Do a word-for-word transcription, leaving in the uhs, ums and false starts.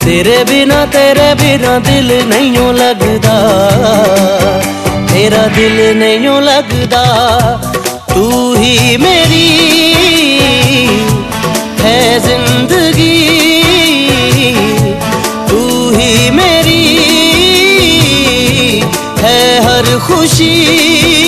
तेरे बिना तेरे बिना दिल नहीं लगदा, तेरा दिल नहीं लगदा। तू ही मेरी है जिंदगी, तू ही मेरी है हर खुशी।